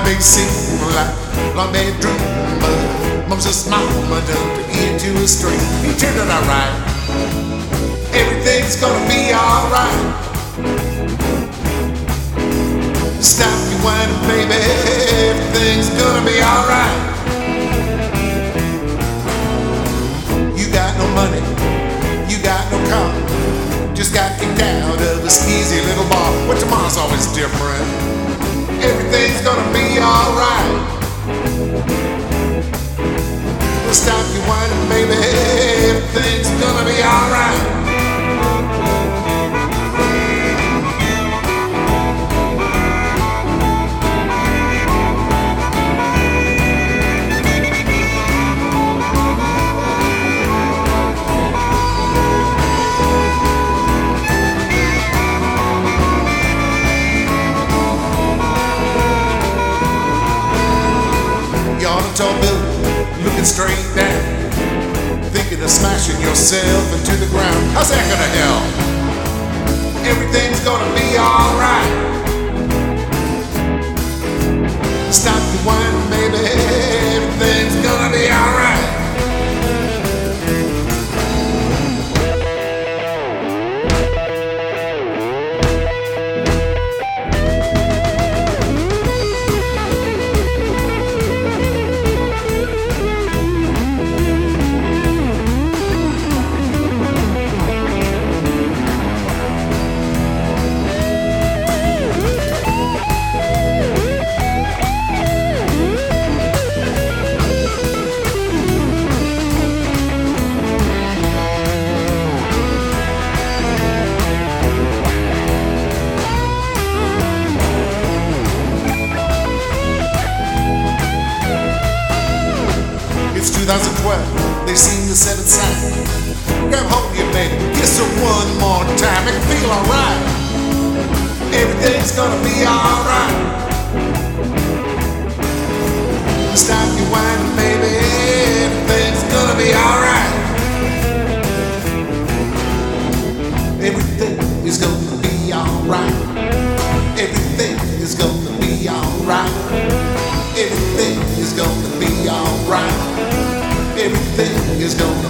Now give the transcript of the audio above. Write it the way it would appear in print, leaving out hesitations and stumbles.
may seem like long bedroom, but Moses' mama done to get you astray. He turned it out right. Everything's gonna be alright. Stop your whining, baby. Everything's gonna be alright. You got no money, you got no car, just got kicked out of a skeezy little bar. But tomorrow's always different. Everything's gonna be alright. Stop your whining, baby. Everything's gonna be alright. You're on a tall building, looking straight down, thinking of smashing yourself into the ground. How's that gonna help? Everything's gonna be alright. Stop the whining, baby. Everything's gonna be alright. It's 2012, they sing the seventh sign. Grab hold of your baby, kiss her one more time, make her feel alright. Everything's gonna be alright. Stop your whining, baby. Everything's gonna be alright. Everything is gonna be alright. Everything is gonna be alright. Everything is gonna be alright. Everything is gonna